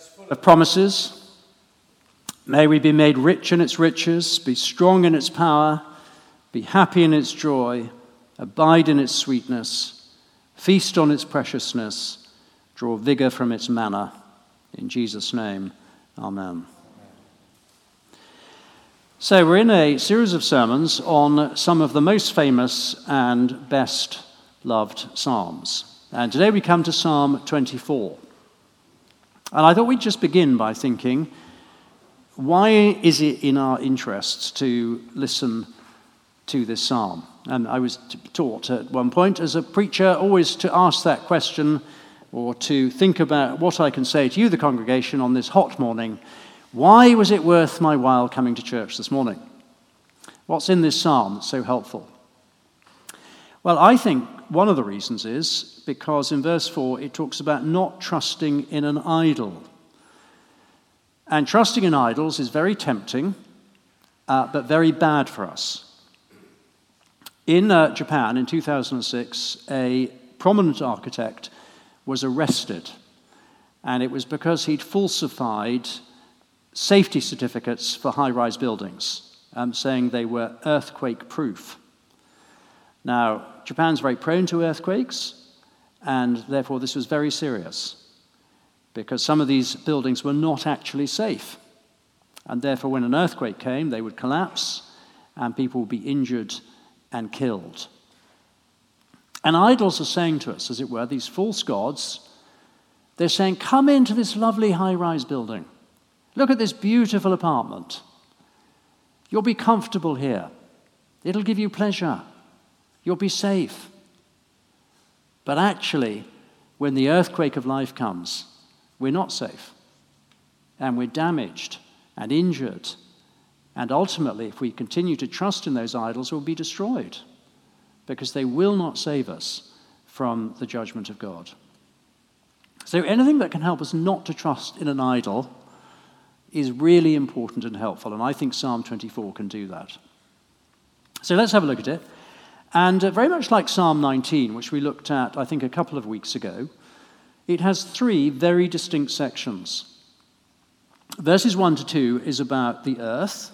of promises. May we be made rich in its riches, be strong in its power, be happy in its joy, abide in its sweetness, feast on its preciousness, draw vigor from its manna. In Jesus' name, amen. So we're in a series of sermons on some of the most famous and best loved psalms. And today we come to Psalm 24. And I thought we'd just begin by thinking, why is it in our interests to listen to this psalm? And I was taught at one point as a preacher always to ask that question or to think about what I can say to you, the congregation, on this hot morning. Why was it worth my while coming to church this morning? What's in this psalm that's so helpful? Well, I think one of the reasons is because in verse 4 it talks about not trusting in an idol. And trusting in idols is very tempting, but very bad for us. In Japan in 2006, a prominent architect was arrested, and it was because he'd falsified safety certificates for high-rise buildings, saying they were earthquake-proof. Now, Japan's very prone to earthquakes, and therefore this was very serious, because some of these buildings were not actually safe. And therefore, when an earthquake came, they would collapse, and people would be injured and killed. And idols are saying to us, as it were, these false gods, they're saying, come into this lovely high-rise building. Look at this beautiful apartment. You'll be comfortable here. It'll give you pleasure. You'll be safe. But actually, when the earthquake of life comes, we're not safe. And we're damaged and injured. And ultimately, if we continue to trust in those idols, we'll be destroyed, because they will not save us from the judgment of God. So anything that can help us not to trust in an idol is really important and helpful, and I think Psalm 24 can do that. So let's have a look at it. And very much like Psalm 19, which we looked at, I think, a couple of weeks ago, it has three very distinct sections. Verses 1 to 2 is about the earth,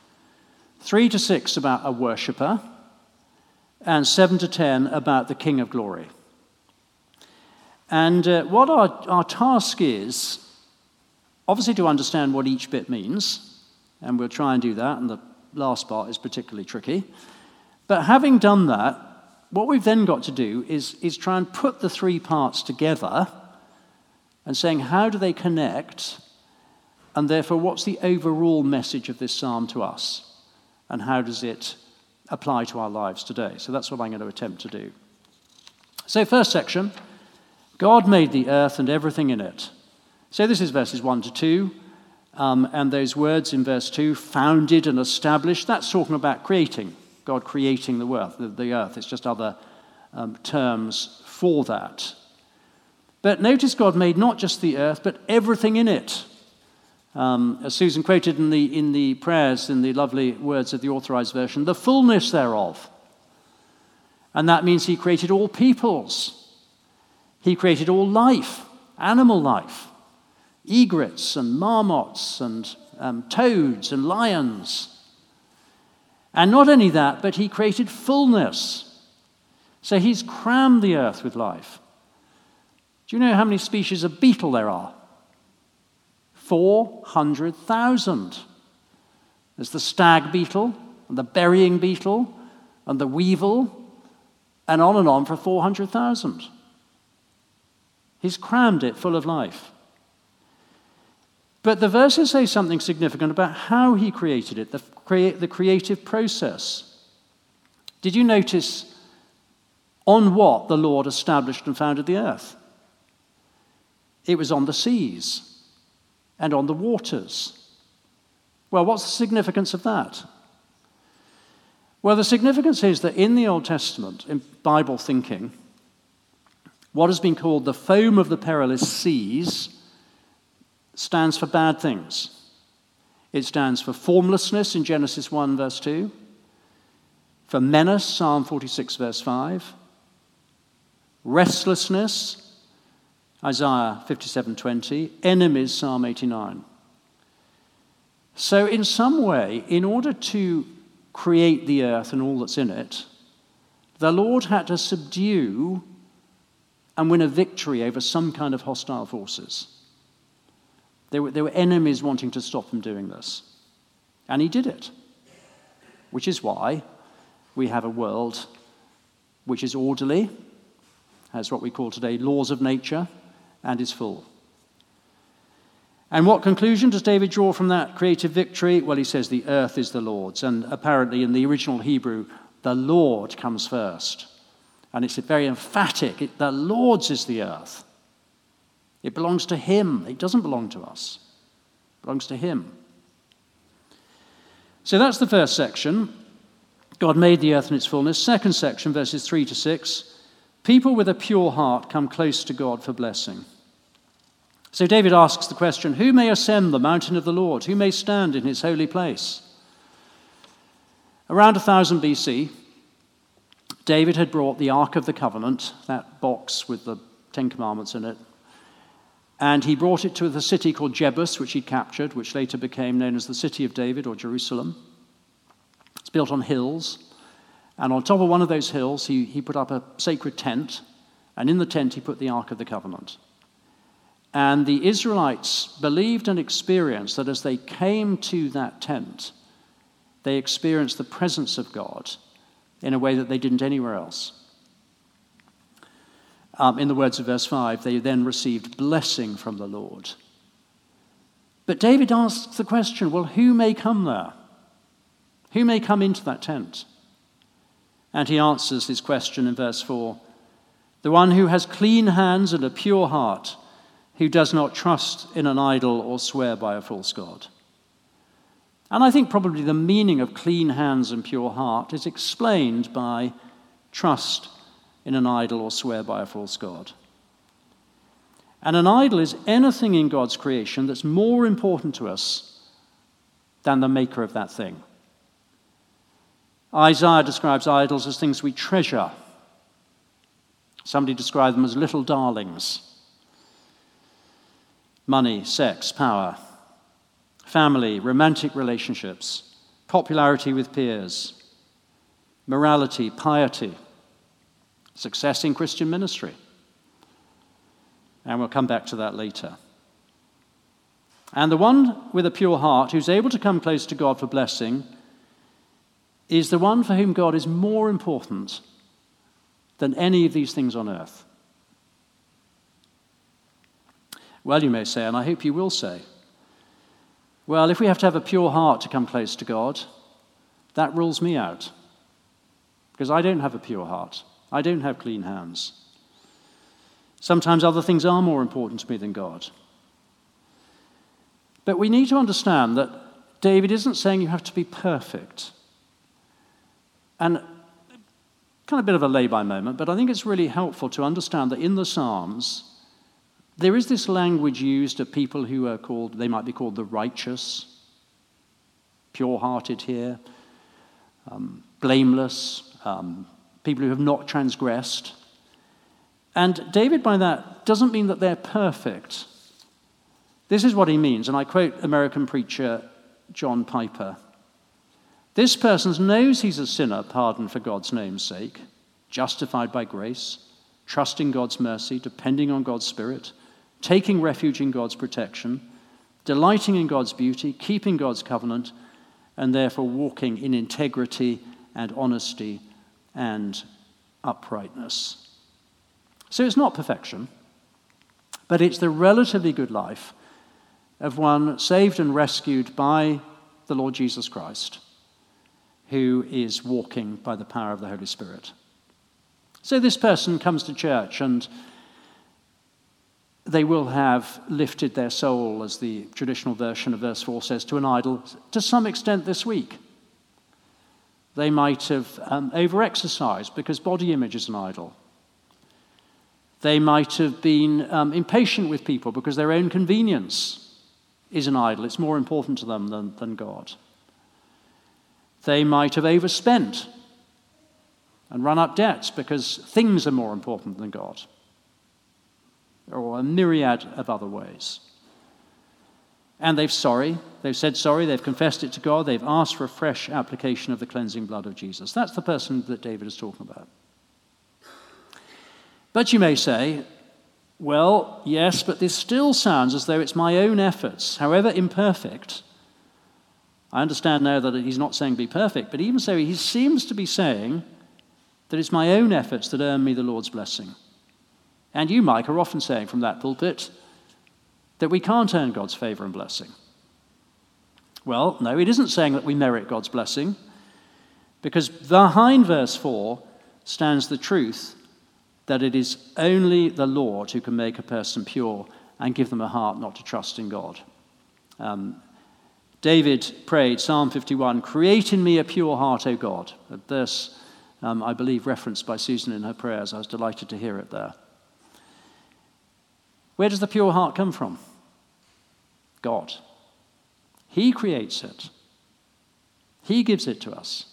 3 to 6 about a worshipper, and 7 to 10 about the King of Glory. And what our task is, obviously to understand what each bit means, and we'll try and do that, and the last part is particularly tricky. But having done that, what we've then got to do is try and put the three parts together and saying, how do they connect? And therefore, what's the overall message of this psalm to us? And how does it apply to our lives today? So that's what I'm going to attempt to do. So first section, God made the earth and everything in it. So this is verses 1 to 2. And those words in verse 2, founded and established, that's talking about creating. God creating the earth. It's just other terms for that. But notice God made not just the earth, but everything in it. As Susan quoted in the prayers, in the lovely words of the Authorized Version, the fullness thereof. And that means he created all peoples. He created all life, animal life, egrets and marmots and toads and lions. And not only that, but he created fullness. So he's crammed the earth with life. Do you know how many species of beetle there are? 400,000. There's the stag beetle, and the burying beetle, and the weevil, and on for 400,000. He's crammed it full of life. But the verses say something significant about how he created it, the creative process. Did you notice on what the Lord established and founded the earth? It was on the seas and on the waters. Well, what's the significance of that? Well, the significance is that in the Old Testament, in Bible thinking, what has been called the foam of the perilous seas stands for bad things. It stands for formlessness in Genesis 1, verse 2, for menace, Psalm 46, verse 5, restlessness, Isaiah 57:20, enemies, Psalm 89. So in some way, in order to create the earth and all that's in it, the Lord had to subdue and win a victory over some kind of hostile forces. There were enemies wanting to stop him doing this. And he did it, which is why we have a world which is orderly, has what we call today laws of nature, and is full. And what conclusion does David draw from that creative victory? Well, he says the earth is the Lord's. And apparently in the original Hebrew, the Lord comes first. And it's very emphatic. The Lord's is the earth. It belongs to him. It doesn't belong to us. It belongs to him. So that's the first section. God made the earth in its fullness. Second section, verses 3 to 6. People with a pure heart come close to God for blessing. So David asks the question, who may ascend the mountain of the Lord? Who may stand in his holy place? Around 1000 BC, David had brought the Ark of the Covenant, that box with the Ten Commandments in it, and he brought it to the city called Jebus, which he'd captured, which later became known as the City of David or Jerusalem. It's built on hills, and on top of one of those hills, he put up a sacred tent, and in the tent he put the Ark of the Covenant. And the Israelites believed and experienced that as they came to that tent, they experienced the presence of God in a way that they didn't anywhere else. In the words of verse 5, they then received blessing from the Lord. But David asks the question, well, who may come there? Who may come into that tent? And he answers his question in verse 4, the one who has clean hands and a pure heart, who does not trust in an idol or swear by a false god. And I think probably the meaning of clean hands and pure heart is explained by trust in an idol or swear by a false god. And an idol is anything in God's creation that's more important to us than the maker of that thing. Isaiah describes idols as things we treasure. Somebody described them as little darlings. Money, sex, power, family, romantic relationships, popularity with peers, morality, piety, success in Christian ministry. And we'll come back to that later. And the one with a pure heart who's able to come close to God for blessing is the one for whom God is more important than any of these things on earth. Well, you may say, and I hope you will say, well, if we have to have a pure heart to come close to God, that rules me out. Because I don't have a pure heart. I don't have clean hands. Sometimes other things are more important to me than God. But we need to understand that David isn't saying you have to be perfect. And kind of a bit of a lay-by moment, but I think it's really helpful to understand that in the Psalms, there is this language used of people who are called, they might be called the righteous, pure-hearted here, blameless, people who have not transgressed. And David, by that, doesn't mean that they're perfect. This is what he means, and I quote American preacher John Piper. This person knows he's a sinner, pardoned for God's name's sake, justified by grace, trusting God's mercy, depending on God's Spirit, taking refuge in God's protection, delighting in God's beauty, keeping God's covenant, and therefore walking in integrity and honesty and uprightness. So it's not perfection, but it's the relatively good life of one saved and rescued by the Lord Jesus Christ, who is walking by the power of the Holy Spirit. So this person comes to church and they will have lifted their soul, as the traditional version of verse 4 says, to an idol to some extent this week. They might have over-exercised because body image is an idol. They might have been impatient with people because their own convenience is an idol. It's more important to them than God. They might have overspent and run up debts because things are more important than God. or a myriad of other ways. And they've said sorry, they've confessed it to God, they've asked for a fresh application of the cleansing blood of Jesus. That's the person that David is talking about. But you may say, well, yes, but this still sounds as though it's my own efforts, however imperfect. I understand now that he's not saying be perfect, but even so, he seems to be saying that it's my own efforts that earn me the Lord's blessing. And you, Mike, are often saying from that pulpit that we can't earn God's favor and blessing. Well, no, it isn't saying that we merit God's blessing, because behind verse 4 stands the truth that it is only the Lord who can make a person pure and give them a heart not to trust in God. David prayed, Psalm 51, "Create in me a pure heart, O God." A verse, I believe, referenced by Susan in her prayers. I was delighted to hear it there. Where does the pure heart come from? God. He creates it. He gives it to us.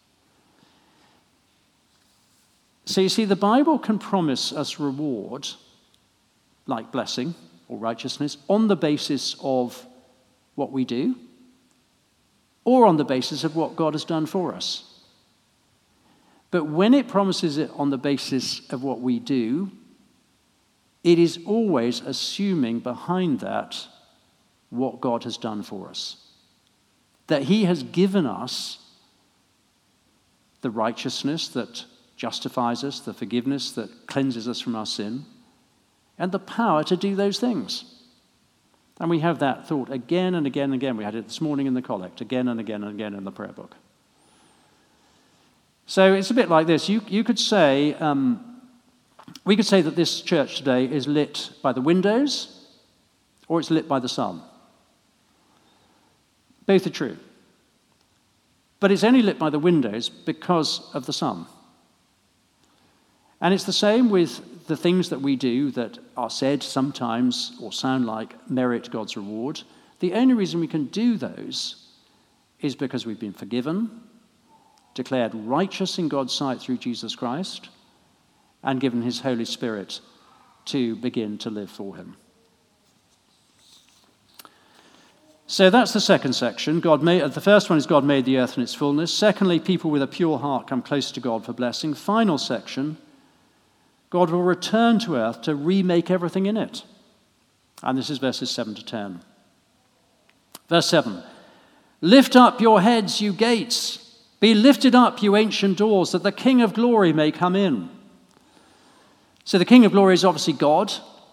So you see, the Bible can promise us reward, like blessing or righteousness, on the basis of what we do, or on the basis of what God has done for us. But when it promises it on the basis of what we do, it is always assuming behind that what God has done for us. That he has given us the righteousness that justifies us, the forgiveness that cleanses us from our sin, and the power to do those things. And we have that thought again and again and again. We had it this morning in the collect, again and again and again in the prayer book. So it's a bit like this. You could say, we could say that this church today is lit by the windows, or it's lit by the sun. Both are true. But it's only lit by the windows because of the sun. And it's the same with the things that we do that are said sometimes or sound like merit God's reward. The only reason we can do those is because we've been forgiven, declared righteous in God's sight through Jesus Christ, and given his Holy Spirit to begin to live for him. So that's the second section. The first one is God made the earth in its fullness. Secondly, people with a pure heart come close to God for blessing. Final section, God will return to earth to remake everything in it. And this is verses 7 to 10. Verse 7, "Lift up your heads, you gates. Be lifted up, you ancient doors, that the King of glory may come in." So the King of glory is obviously God.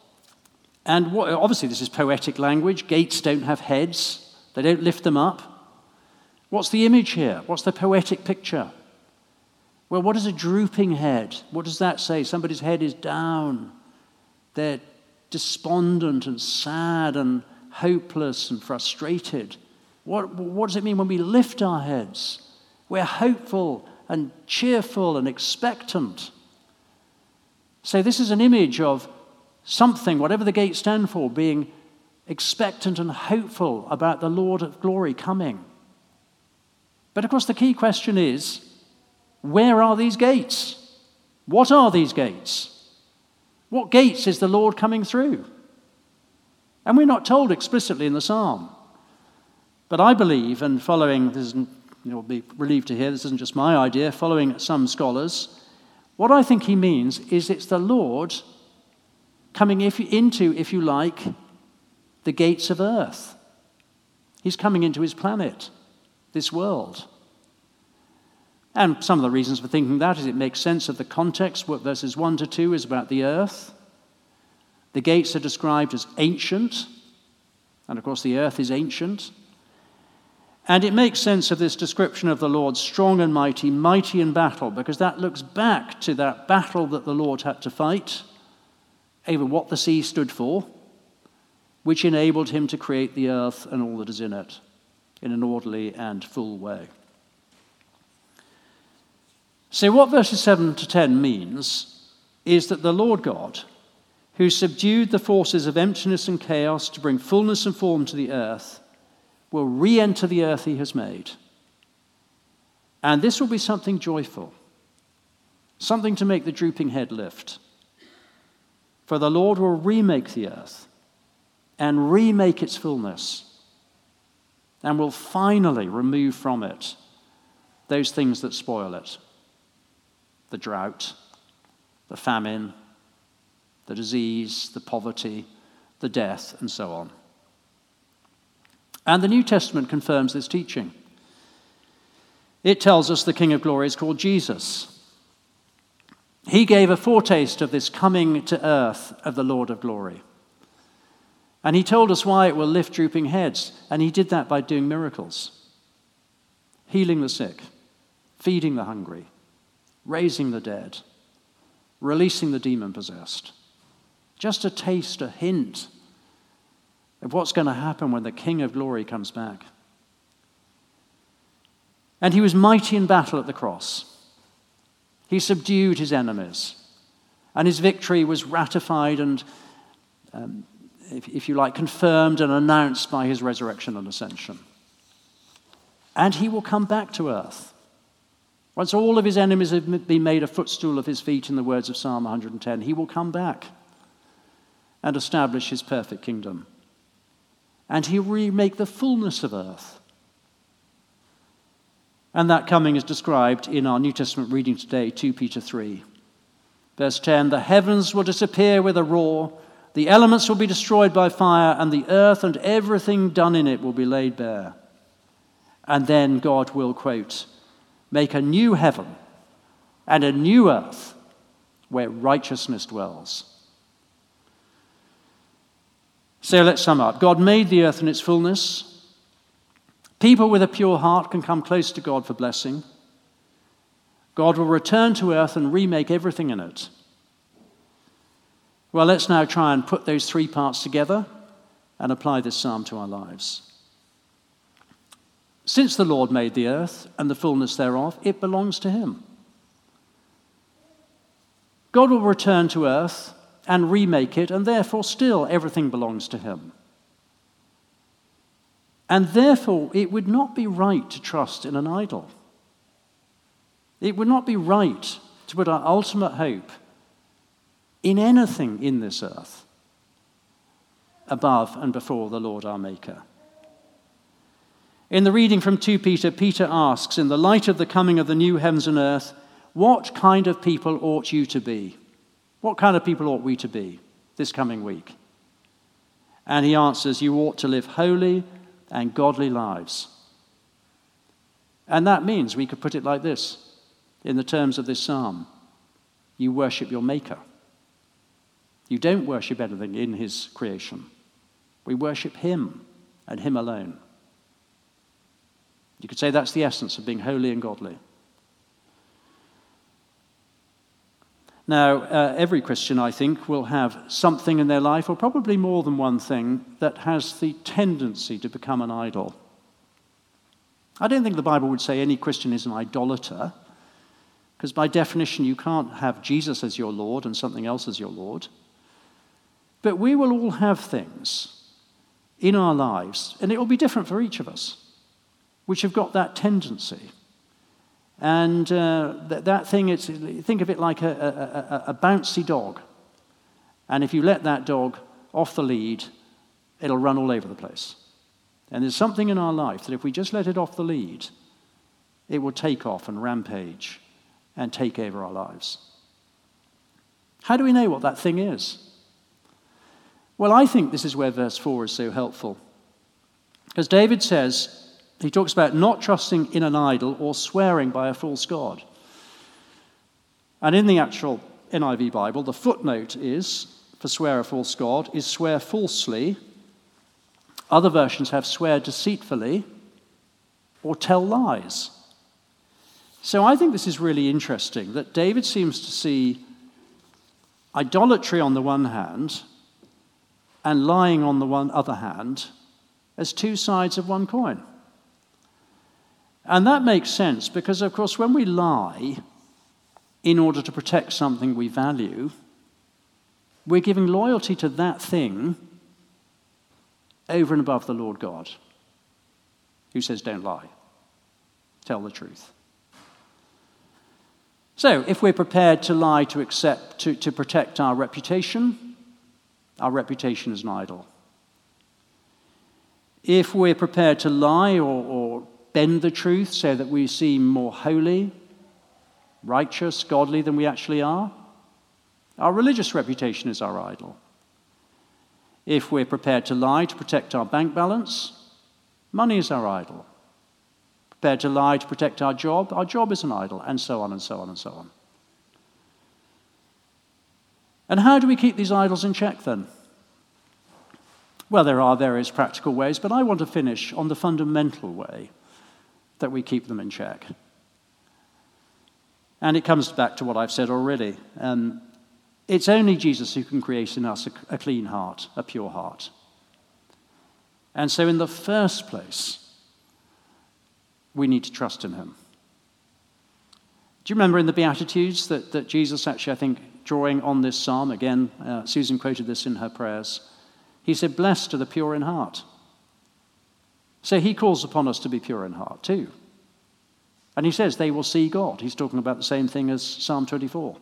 And obviously this is poetic language. Gates don't have heads. They don't lift them up. What's the image here? What's the poetic picture? Well, what is a drooping head? What does that say? Somebody's head is down. They're despondent and sad and hopeless and frustrated. What does it mean when we lift our heads? We're hopeful and cheerful and expectant. So this is an image of something, whatever the gates stand for, being expectant and hopeful about the Lord of glory coming. But of course the key question is, where are these gates? What are these gates? What gates is the Lord coming through? And we're not told explicitly in the psalm. But I believe, and following, you'll be relieved to hear, this isn't just my idea, following some scholars, what I think he means is it's the Lord coming into, if you like, the gates of earth. He's coming into his planet, this world. And some of the reasons for thinking that is it makes sense of the context. What verses 1 to 2 is about the earth. The gates are described as ancient, and of course the earth is ancient. And it makes sense of this description of the Lord, strong and mighty, mighty in battle, because that looks back to that battle that the Lord had to fight over what the sea stood for, which enabled him to create the earth and all that is in it in an orderly and full way. So what verses 7 to 10 means is that the Lord God, who subdued the forces of emptiness and chaos to bring fullness and form to the earth, will re-enter the earth he has made. And this will be something joyful, something to make the drooping head lift. For the Lord will remake the earth and remake its fullness, and will finally remove from it those things that spoil it: the drought, the famine, the disease, the poverty, the death, and so on. And the New Testament confirms this teaching. It tells us the King of Glory is called Jesus. He gave a foretaste of this coming to earth of the Lord of Glory. And he told us why it will lift drooping heads. And he did that by doing miracles: healing the sick, feeding the hungry, raising the dead, releasing the demon-possessed. Just a taste, a hint of what's going to happen when the King of Glory comes back. And he was mighty in battle at the cross. He subdued his enemies, and his victory was ratified and, if you like, confirmed and announced by his resurrection and ascension. And he will come back to earth. Once all of his enemies have been made a footstool of his feet, in the words of Psalm 110, he will come back and establish his perfect kingdom. And he will remake the fullness of earth. And that coming is described in our New Testament reading today, 2 Peter 3. Verse 10, the heavens will disappear with a roar, the elements will be destroyed by fire, and the earth and everything done in it will be laid bare. And then God will, quote, make a new heaven and a new earth where righteousness dwells. So let's sum up. God made the earth in its fullness. People with a pure heart can come close to God for blessing. God will return to earth and remake everything in it. Well, let's now try and put those three parts together and apply this psalm to our lives. Since the Lord made the earth and the fullness thereof, it belongs to him. God will return to earth and remake it, and therefore still everything belongs to him. And therefore, it would not be right to trust in an idol. It would not be right to put our ultimate hope in anything in this earth above and before the Lord our Maker. In the reading from 2 Peter, Peter asks, in the light of the coming of the new heavens and earth, what kind of people ought you to be? What kind of people ought we to be this coming week? And he answers, you ought to live holy and godly lives. And that means, we could put it like this, in the terms of this psalm: you worship your Maker. You don't worship anything in his creation. We worship him and him alone. You could say that's the essence of being holy and godly. Now, every Christian, I think, will have something in their life, or probably more than one thing, that has the tendency to become an idol. I don't think the Bible would say any Christian is an idolater, because by definition you can't have Jesus as your Lord and something else as your Lord. But we will all have things in our lives, and it will be different for each of us, which have got that tendency. And that thing, think of it like a bouncy dog. And if you let that dog off the lead, it'll run all over the place. And there's something in our life that if we just let it off the lead, it will take off and rampage and take over our lives. How do we know what that thing is? Well, I think this is where verse 4 is so helpful. Because David says, he talks about not trusting in an idol or swearing by a false god. And in the actual NIV Bible, the footnote is, for swear a false god, is swear falsely. Other versions have swear deceitfully or tell lies. So I think this is really interesting, that David seems to see idolatry on the one hand and lying on the other hand as two sides of one coin. And that makes sense because, of course, when we lie in order to protect something we value, we're giving loyalty to that thing over and above the Lord God, who says, don't lie, tell the truth. So if we're prepared to lie to protect our reputation, our reputation is an idol. If we're prepared to lie or bend the truth so that we seem more holy, righteous, godly than we actually are, our religious reputation is our idol. If we're prepared to lie to protect our bank balance, money is our idol. Prepared to lie to protect our job is an idol, and so on and so on and so on. And how do we keep these idols in check then? Well, there are various practical ways, but I want to finish on the fundamental way that we keep them in check. And it comes back to what I've said already. It's only Jesus who can create in us a clean heart, a pure heart. And so in the first place, we need to trust in him. Do you remember in the Beatitudes that Jesus actually, I think, drawing on this psalm, again, Susan quoted this in her prayers, he said, "Blessed are the pure in heart." So he calls upon us to be pure in heart too. And he says they will see God. He's talking about the same thing as Psalm 24.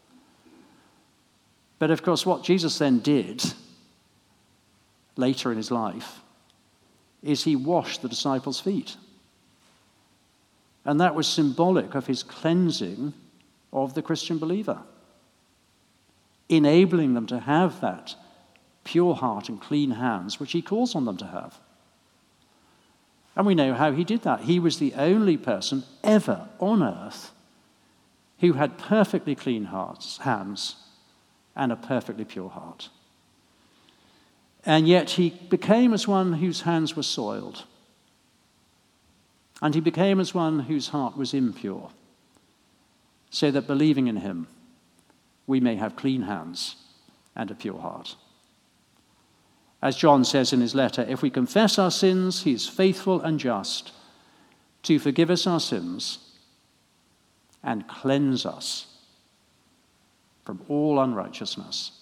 But of course, what Jesus then did later in his life is he washed the disciples' feet. And that was symbolic of his cleansing of the Christian believer, enabling them to have that pure heart and clean hands, which he calls on them to have. And we know how he did that. He was the only person ever on earth who had perfectly clean hands and a perfectly pure heart. And yet he became as one whose hands were soiled. And he became as one whose heart was impure, so that believing in him, we may have clean hands and a pure heart. As John says in his letter, if we confess our sins, he is faithful and just to forgive us our sins and cleanse us from all unrighteousness.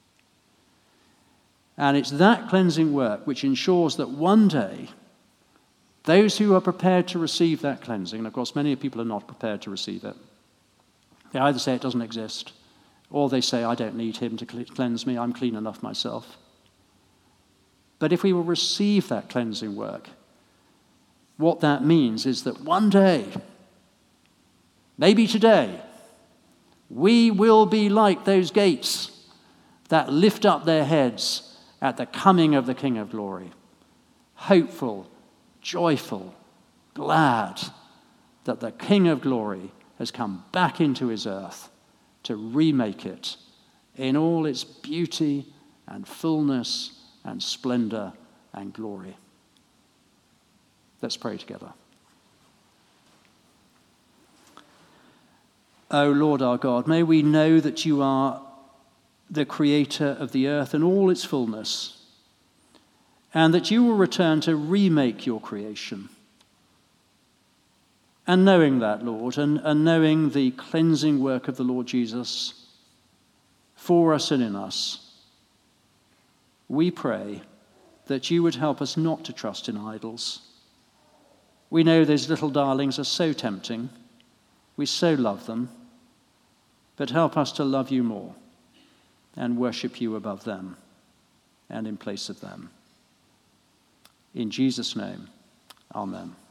And it's that cleansing work which ensures that one day, those who are prepared to receive that cleansing, and of course many people are not prepared to receive it, they either say it doesn't exist, or they say, I don't need him to cleanse me, I'm clean enough myself. But if we will receive that cleansing work, what that means is that one day, maybe today, we will be like those gates that lift up their heads at the coming of the King of Glory. Hopeful, joyful, glad that the King of Glory has come back into his earth to remake it in all its beauty and fullness and splendor and glory. Let's pray together. O Lord our God, may we know that you are the creator of the earth and all its fullness, and that you will return to remake your creation. And knowing that, Lord, and knowing the cleansing work of the Lord Jesus for us and in us, we pray that you would help us not to trust in idols. We know those little darlings are so tempting. We so love them. But help us to love you more and worship you above them and in place of them. In Jesus' name, amen.